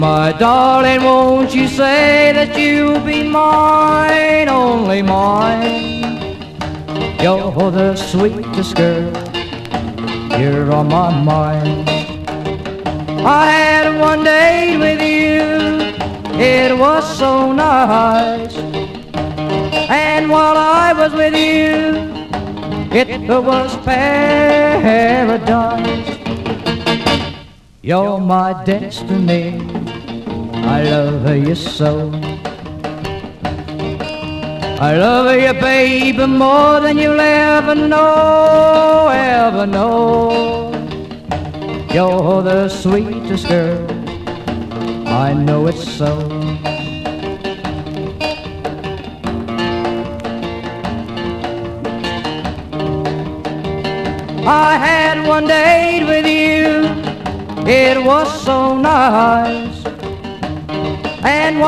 My darling, won't you say that you'll be mine, only mine? You're the sweetest girl, you're on my mind. I had one date with you, it was so nice. And while I was with you, it was paradise. You're my destiny, I love you so. I love you, baby, more than you'll ever know, ever know. You're the sweetest girl, I know it's so. I had one date with you, it was so nice. And